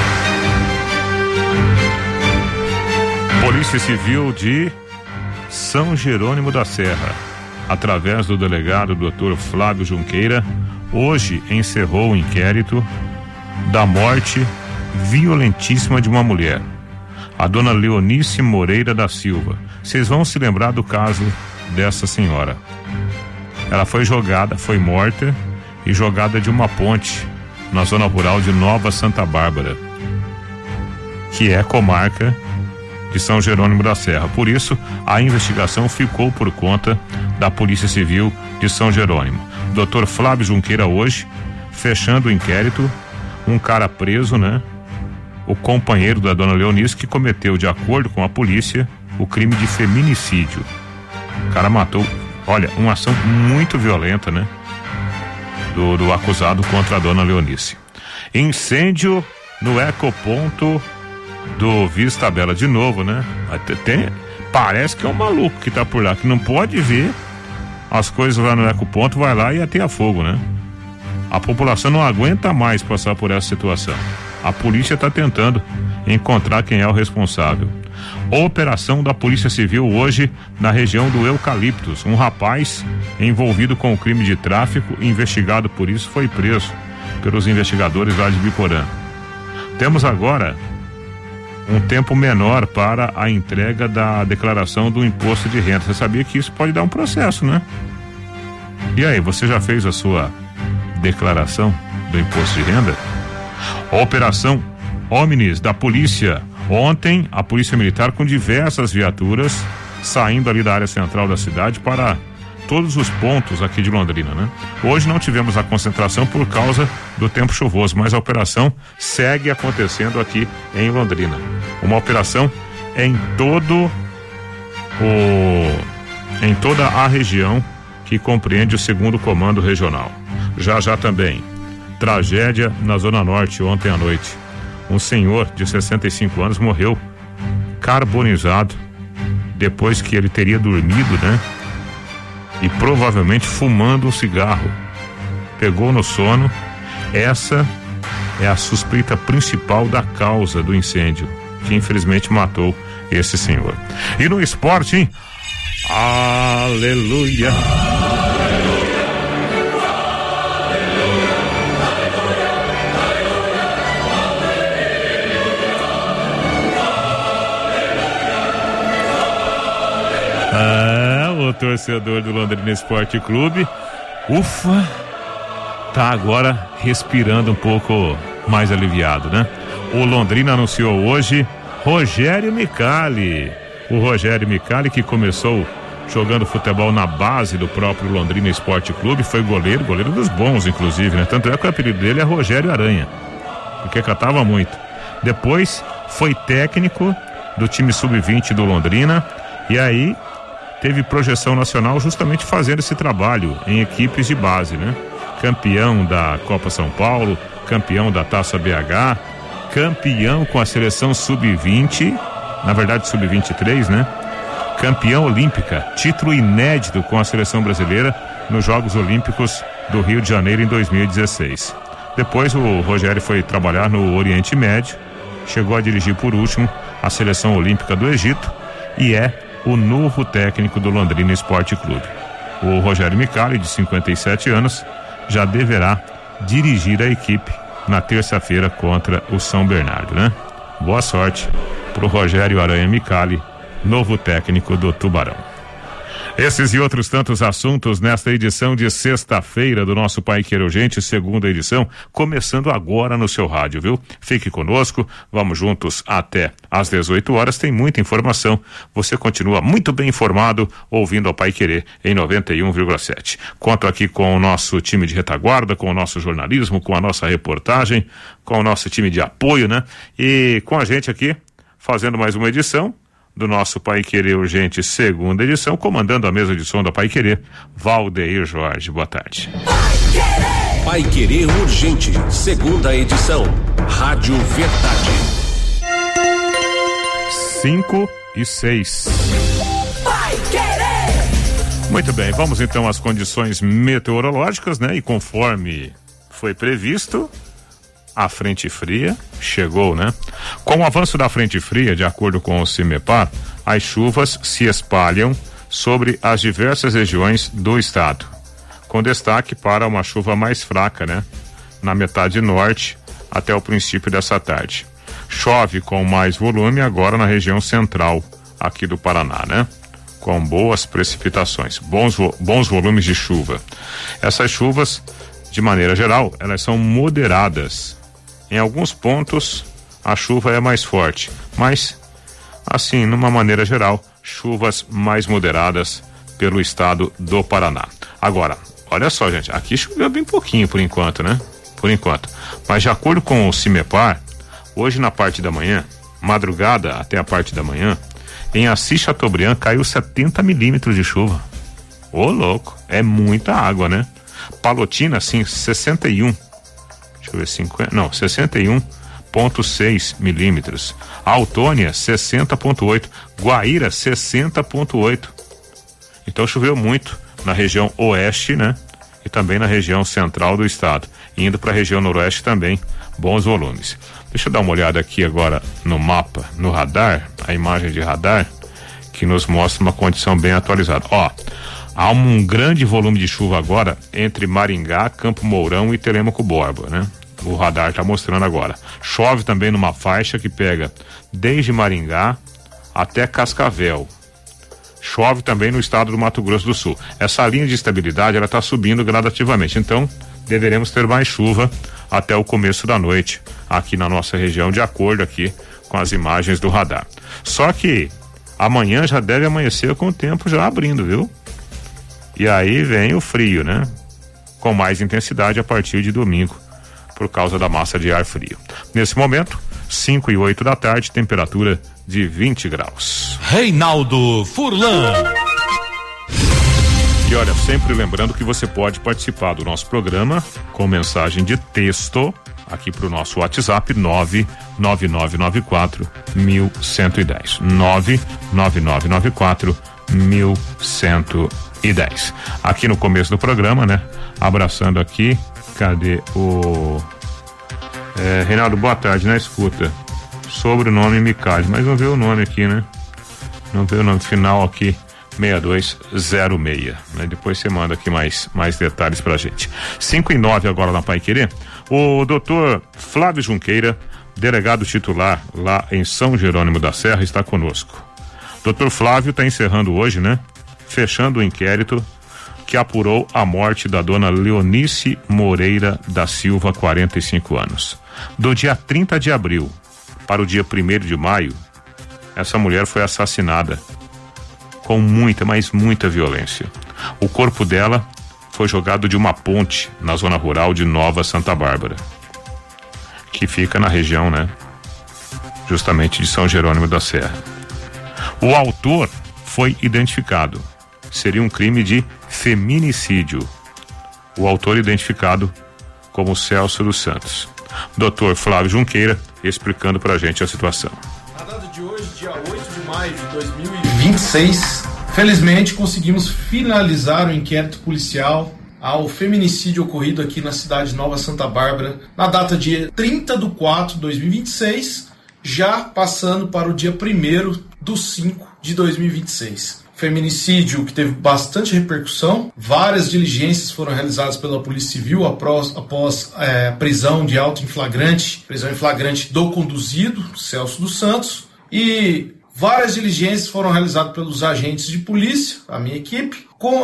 Polícia Civil de São Jerônimo da Serra, através do delegado Dr. Flávio Junqueira, hoje encerrou o inquérito da morte violentíssima de uma mulher, a dona Leonice Moreira da Silva. Vocês vão se lembrar do caso dessa senhora. Ela foi morta e jogada de uma ponte na zona rural de Nova Santa Bárbara, que é comarca de São Jerônimo da Serra. Por isso, a investigação ficou por conta da Polícia Civil de São Jerônimo. Dr. Flávio Junqueira hoje, fechando o inquérito, um cara preso, né? O companheiro da dona Leonice, que cometeu, de acordo com a polícia, o crime de feminicídio. O cara matou, olha, uma ação muito violenta, né? Do acusado contra a dona Leonice. Incêndio no ecoponto do Vista Bela de novo, né? Parece que é um maluco que tá por lá, que não pode ver as coisas lá no ecoponto, vai lá e ateia fogo, né? A população não aguenta mais passar por essa situação. A polícia está tentando encontrar quem é o responsável. Operação da Polícia Civil hoje na região do Eucaliptus. Um rapaz envolvido com o crime de tráfico, investigado por isso, foi preso pelos investigadores lá de Biporã. Temos agora um tempo menor para a entrega da declaração do imposto de renda. Você sabia que isso pode dar um processo, né? E aí, você já fez a sua declaração do imposto de renda? Operação Omnis da polícia. Ontem, a Polícia Militar com diversas viaturas saindo ali da área central da cidade para todos os pontos aqui de Londrina, né? Hoje não tivemos a concentração por causa do tempo chuvoso, mas a operação segue acontecendo aqui em Londrina. Uma operação em toda a região que compreende o 2º Comando Regional. Já também, tragédia na Zona Norte ontem à noite. Um senhor de 65 anos morreu carbonizado depois que ele teria dormido, né? E provavelmente fumando um cigarro. Pegou no sono. Essa é a suspeita principal da causa do incêndio, que infelizmente matou esse senhor. E no esporte, hein? Aleluia! O torcedor do Londrina Esporte Clube, ufa, tá agora respirando um pouco mais aliviado, né? O Londrina anunciou hoje Rogério Micali. O Rogério Micali, que começou jogando futebol na base do próprio Londrina Esporte Clube, foi goleiro dos bons, inclusive, né? Tanto é que o apelido dele é Rogério Aranha, porque cantava muito. Depois foi técnico do time sub-20 do Londrina, e aí teve projeção nacional justamente fazendo esse trabalho em equipes de base, né? Campeão da Copa São Paulo, campeão da Taça BH, campeão com a seleção sub-20, na verdade sub-23, né? Campeão olímpica, título inédito com a seleção brasileira nos Jogos Olímpicos do Rio de Janeiro em 2016. Depois o Rogério foi trabalhar no Oriente Médio, chegou a dirigir por último a seleção olímpica do Egito e é o novo técnico do Londrina Esporte Clube. O Rogério Micali, de 57 anos, já deverá dirigir a equipe na terça-feira contra o São Bernardo, né? Boa sorte pro Rogério Aranha Micali, novo técnico do Tubarão. Esses e outros tantos assuntos nesta edição de sexta-feira do nosso Paiqueira Urgente, 2ª edição, começando agora no seu rádio, viu? Fique conosco, vamos juntos até às 18 horas, tem muita informação. Você continua muito bem informado ouvindo ao Paiquerê em 91,7. Conto aqui com o nosso time de retaguarda, com o nosso jornalismo, com a nossa reportagem, com o nosso time de apoio, né? E com a gente aqui, fazendo mais uma edição do nosso Paiquerê Urgente, 2ª edição, comandando a mesa de som da Paiquerê, Valdeir Jorge. Boa tarde. Paiquerê Urgente, 2ª edição, Rádio Verdade. 5:06. Muito bem, vamos então às condições meteorológicas, né? E conforme foi previsto, a frente fria chegou, né? Com o avanço da frente fria, de acordo com o CIMEPAR, as chuvas se espalham sobre as diversas regiões do estado, com destaque para uma chuva mais fraca, né? Na metade norte até o princípio dessa tarde. Chove com mais volume agora na região central aqui do Paraná, né? Com boas precipitações, bons volumes de chuva. Essas chuvas, de maneira geral, elas são moderadas. Em alguns pontos a chuva é mais forte, mas assim, numa maneira geral, chuvas mais moderadas pelo estado do Paraná. Agora, olha só, gente, aqui choveu bem pouquinho por enquanto, né? Por enquanto. Mas de acordo com o CIMEPAR, hoje na parte da manhã, madrugada até a parte da manhã, em Assis Chateaubriand caiu 70 milímetros de chuva. Ô, louco, é muita água, né? Palotina, sim, 61. Deixa eu ver, 61. 60,6 milímetros. Autônia 60,8. Guaíra 60,8. Então choveu muito na região oeste, né? E também na região central do estado. Indo para a região noroeste também, bons volumes. Deixa eu dar uma olhada aqui agora no mapa, no radar, a imagem de radar, que nos mostra uma condição bem atualizada. Ó, há um grande volume de chuva agora entre Maringá, Campo Mourão e Telêmaco Borba, né? O radar está mostrando agora. Chove também numa faixa que pega desde Maringá até Cascavel. Chove também no estado do Mato Grosso do Sul. Essa linha de estabilidade, ela está subindo gradativamente. Então, deveremos ter mais chuva até o começo da noite aqui na nossa região, de acordo aqui com as imagens do radar. Só que amanhã já deve amanhecer com o tempo já abrindo, viu? E aí vem o frio, né? Com mais intensidade a partir de domingo, por causa da massa de ar frio. Nesse momento, 5:08 da tarde, temperatura de 20 graus. Reinaldo Furlan. E olha, sempre lembrando que você pode participar do nosso programa com mensagem de texto aqui pro nosso WhatsApp 99994-1110. 99994-1110. Aqui no começo do programa, né? Abraçando aqui, cadê o Reinaldo, boa tarde, na escuta. Sobrenome Micali, mas não vê o nome aqui, né? Não vê o nome final aqui, 6206, né? Depois você manda aqui mais detalhes pra gente. 5:09 agora na Paiquerê. O doutor Flávio Junqueira, delegado titular lá em São Jerônimo da Serra, está conosco. Doutor Flávio está encerrando hoje, né? Fechando o inquérito que apurou a morte da dona Leonice Moreira da Silva, 45 anos. Do dia 30 de abril para o dia 1º de maio, essa mulher foi assassinada com muita, mas muita violência. O corpo dela foi jogado de uma ponte na zona rural de Nova Santa Bárbara, que fica na região, né? Justamente de São Jerônimo da Serra. O autor foi identificado. Seria um crime de feminicídio. O autor identificado como Celso dos Santos. Dr. Flávio Junqueira explicando pra gente a situação. Na data de hoje, dia 8 de maio de 2026, felizmente conseguimos finalizar o inquérito policial ao feminicídio ocorrido aqui na cidade de Nova Santa Bárbara, na data de 30/4 de 2026, já passando para o dia 1º/5 de 2026. Feminicídio que teve bastante repercussão, várias diligências foram realizadas pela Polícia Civil após prisão de auto em flagrante, prisão em flagrante do conduzido, Celso dos Santos, e várias diligências foram realizadas pelos agentes de polícia, a minha equipe,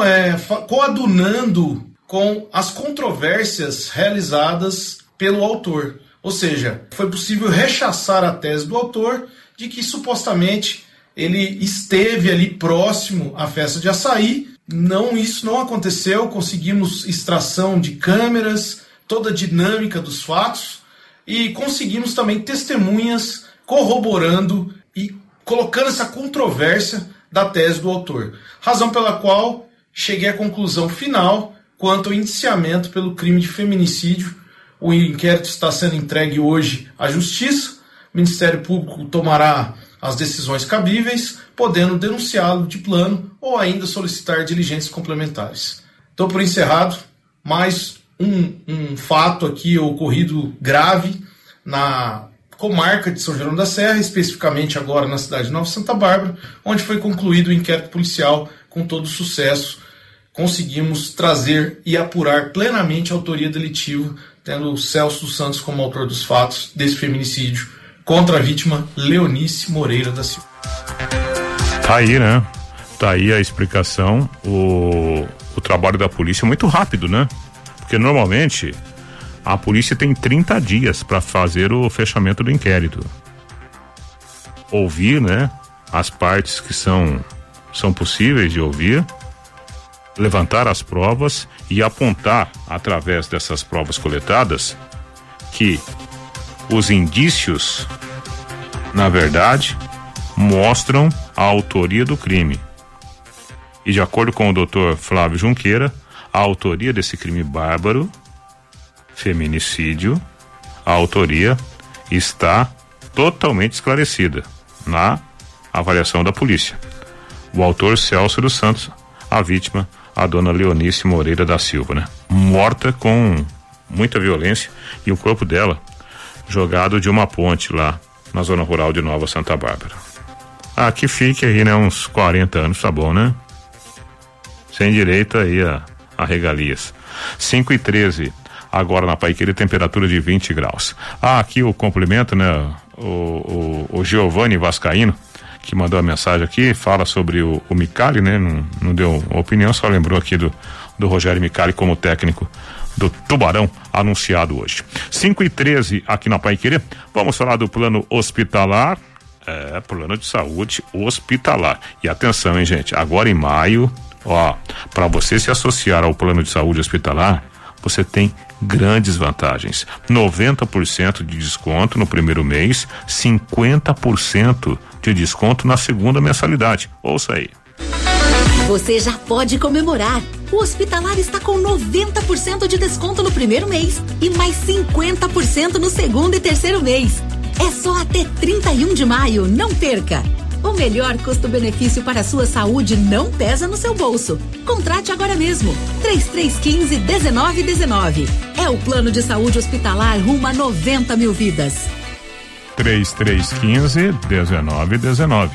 coadunando com as controvérsias realizadas pelo autor. Ou seja, foi possível rechaçar a tese do autor de que supostamente ele esteve ali próximo à festa de açaí. Não, isso não aconteceu. Conseguimos extração de câmeras, toda a dinâmica dos fatos, e conseguimos também testemunhas corroborando e colocando essa controvérsia da tese do autor. Razão pela qual cheguei à conclusão final quanto ao indiciamento pelo crime de feminicídio. O inquérito está sendo entregue hoje à Justiça. O Ministério Público tomará as decisões cabíveis, podendo denunciá-lo de plano ou ainda solicitar diligências complementares. Então, por encerrado, mais um fato aqui ocorrido grave na comarca de São Jerônimo da Serra, especificamente agora na cidade de Nova Santa Bárbara, onde foi concluído o inquérito policial com todo sucesso. Conseguimos trazer e apurar plenamente a autoria delitiva, tendo o Celso dos Santos como autor dos fatos desse feminicídio contra a vítima Leonice Moreira da Silva. Tá aí, né? Tá aí a explicação. O trabalho da polícia é muito rápido, né? Porque normalmente a polícia tem 30 dias para fazer o fechamento do inquérito. Ouvir, né? As partes que são possíveis de ouvir, levantar as provas e apontar, através dessas provas coletadas, que os indícios, na verdade, mostram a autoria do crime. E de acordo com o Dr. Flávio Junqueira, a autoria desse crime bárbaro, feminicídio, a autoria está totalmente esclarecida na avaliação da polícia. O autor Celso dos Santos, a vítima, a dona Leonice Moreira da Silva, né? Morta com muita violência e o corpo dela jogado de uma ponte lá na zona rural de Nova Santa Bárbara. Que fique aí, né? Uns 40 anos, tá bom, né? Sem direito aí a regalias. 5:13, agora na Paiquerê, temperatura de 20 graus. Aqui o complemento, né? O Giovanni Vascaíno, que mandou a mensagem aqui, fala sobre o Micali, né? Não deu opinião, só lembrou aqui do Rogério Micali como técnico do Tubarão, anunciado hoje. 5:13 aqui na Paiquerê. Vamos falar do plano hospitalar. Plano de saúde hospitalar. E atenção, hein, gente, agora em maio, para você se associar ao plano de saúde hospitalar, você tem grandes vantagens. 90% de desconto no primeiro mês, 50% de desconto na segunda mensalidade. Ouça aí. Você já pode comemorar. O Hospitalar está com 90% de desconto no primeiro mês e mais 50% no segundo e terceiro mês. É só até 31 de maio, não perca! O melhor custo-benefício para a sua saúde não pesa no seu bolso. Contrate agora mesmo. 3315-1919. É o plano de saúde hospitalar rumo a 90 mil vidas. 3315-1919.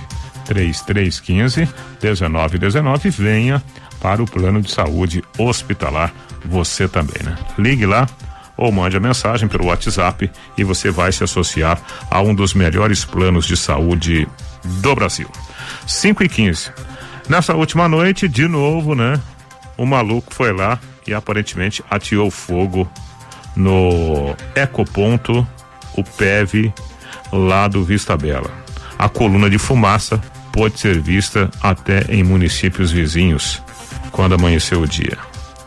3315-1919. Venha para o plano de saúde hospitalar. Você também, né? Ligue lá ou mande a mensagem pelo WhatsApp e você vai se associar a um dos melhores planos de saúde do Brasil. 5:15. Nessa última noite, de novo, né? O maluco foi lá e aparentemente ateou fogo no ecoponto, o PEV, lá do Vista Bela. A coluna de fumaça pôde ser vista até em municípios vizinhos quando amanheceu o dia.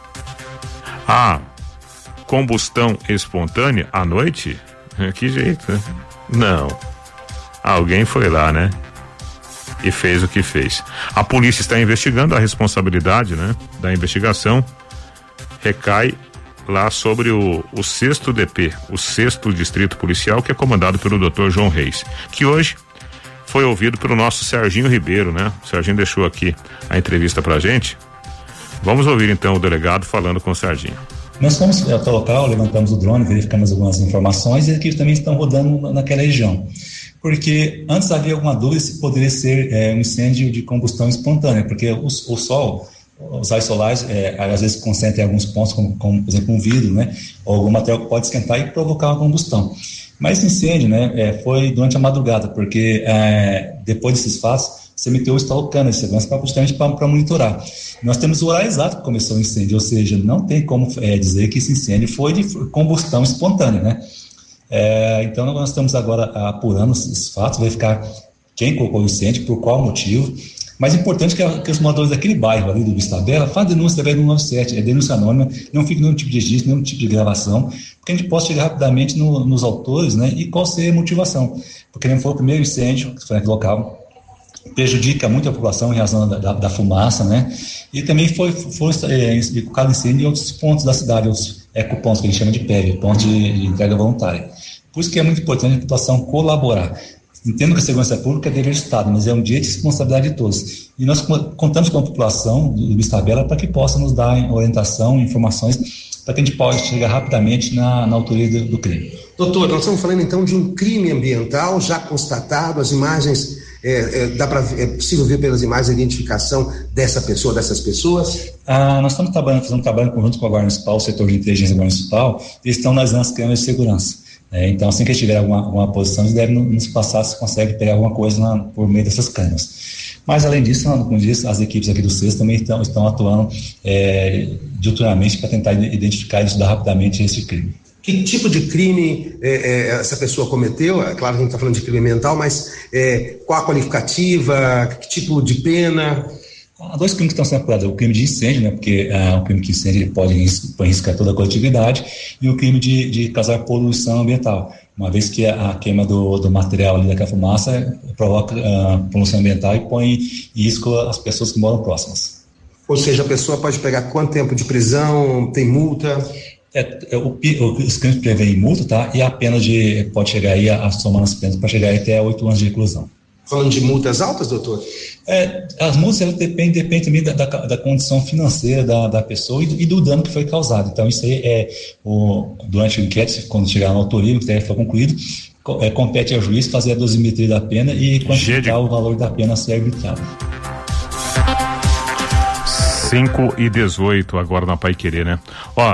Combustão espontânea à noite? Que jeito, né? Não. Alguém foi lá, né? E fez o que fez. A polícia está investigando, a responsabilidade, né? Da investigação recai lá sobre o 6º DP, o 6º Distrito Policial, que é comandado pelo Dr. João Reis, que hoje foi ouvido pelo nosso Serginho Ribeiro, né? O Serginho deixou aqui a entrevista pra gente. Vamos ouvir então o delegado falando com o Serginho. Nós fomos até o local, levantamos o drone, verificamos algumas informações e as equipes também estão rodando naquela região. Porque antes havia alguma dúvida se poderia ser um incêndio de combustão espontânea, porque o sol, os raios solares, às vezes concentram em alguns pontos, como por exemplo um vidro, né, ou algum material que pode esquentar e provocar uma combustão. Mas esse incêndio, né, foi durante a madrugada, porque depois desses fatos, você meteu o instalo câmera de segurança justamente para monitorar. Nós temos o horário exato que começou o incêndio, ou seja, não tem como dizer que esse incêndio foi de combustão espontânea, né? Então nós estamos agora apurando esses fatos, verificar quem colocou o incêndio, por qual motivo. Mas é importante que os moradores daquele bairro ali do Vista Bela façam denúncia através do 197, é denúncia anônima, não fique nenhum tipo de registro, nenhum tipo de gravação, porque a gente possa chegar rapidamente nos autores, né? E qual seria a motivação. Porque não foi o primeiro incêndio que foi naquele local, prejudica muito a população em razão da fumaça, né? E também foi colocado incêndio em outros pontos da cidade, outros ecopontos que a gente chama de PEV, pontos de entrega voluntária. Por isso que é muito importante a população colaborar. Entendo que a segurança pública é dever do Estado, mas é um direito e responsabilidade de todos. E nós contamos com a população do Vista Bela para que possa nos dar orientação, informações, para que a gente possa chegar rapidamente na autoria do crime. Doutor, nós estamos falando então de um crime ambiental já constatado, as imagens, é possível ver pelas imagens a identificação dessa pessoa, dessas pessoas? Nós estamos fazendo um trabalho conjunto com a Guarda Municipal, o setor de inteligência municipal, eles estão analisando as câmeras de segurança. Então, assim que eles tiverem alguma posição, eles devem nos passar se consegue pegar alguma coisa por meio dessas câmeras. Mas, além disso, como disse, as equipes aqui do CES também estão atuando diuturnamente para tentar identificar e estudar rapidamente esse crime. Que tipo de crime essa pessoa cometeu? É claro que a gente está falando de crime ambiental, mas qual a qualificativa, que tipo de pena? Há dois crimes que estão sendo apurados. O crime de incêndio, né, porque o crime de incêndio ele pode põe em risco toda a coletividade, e o crime de causar poluição ambiental, uma vez que a queima do material ali daquela fumaça provoca poluição ambiental e põe em risco as pessoas que moram próximas. Ou seja, a pessoa pode pegar quanto tempo de prisão, tem multa? Os crimes prevêem multa, tá? E a pena pode chegar aí, a soma nas penas, para chegar aí até 8 anos de reclusão. Falando de multas altas, doutor? As multas, elas dependem também da condição financeira da pessoa e do dano que foi causado. Então, isso aí durante o inquérito, quando chegar na autoria, o inquérito for concluído, compete ao juiz fazer a dosimetria da pena e quantificar o valor da pena a ser arbitrada. 5:18 agora na Paiquerê, né? Ó,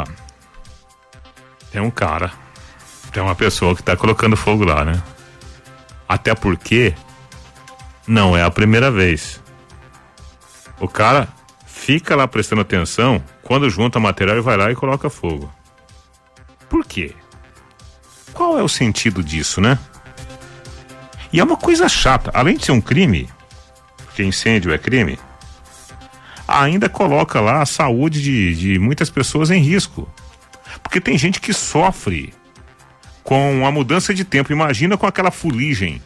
tem uma pessoa que tá colocando fogo lá, né? Até porque não é a primeira vez. O cara fica lá prestando atenção, quando junta material e vai lá e coloca fogo. Por quê? Qual é o sentido disso, né? E é uma coisa chata, além de ser um crime, porque incêndio é crime, ainda coloca lá a saúde de muitas pessoas em risco. Porque tem gente que sofre com a mudança de tempo. Imagina com aquela fuligem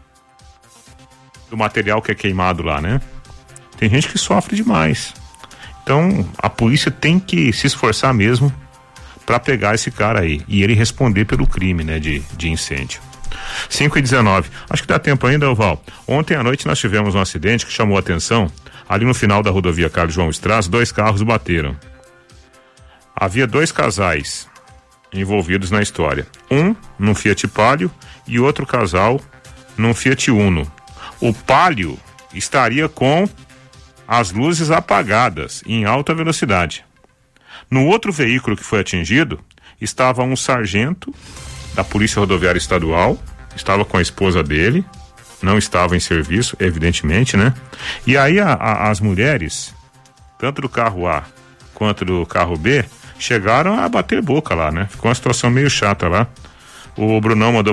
do material que é queimado lá, né? Tem gente que sofre demais. Então, a polícia tem que se esforçar mesmo para pegar esse cara aí e ele responder pelo crime, né, de incêndio. 5:19. Acho que dá tempo ainda, Val. Ontem à noite nós tivemos um acidente que chamou a atenção. Ali no final da rodovia Carlos João Strass, 2 carros bateram. Havia 2 casais envolvidos na história. Um num Fiat Palio e outro casal num Fiat Uno. O Palio estaria com as luzes apagadas em alta velocidade. No outro veículo que foi atingido, estava um sargento da Polícia Rodoviária Estadual, estava com a esposa dele, não estava em serviço, evidentemente, né? E aí as mulheres, tanto do carro A quanto do carro B, chegaram a bater boca lá, né? Ficou uma situação meio chata lá. O Brunão mandou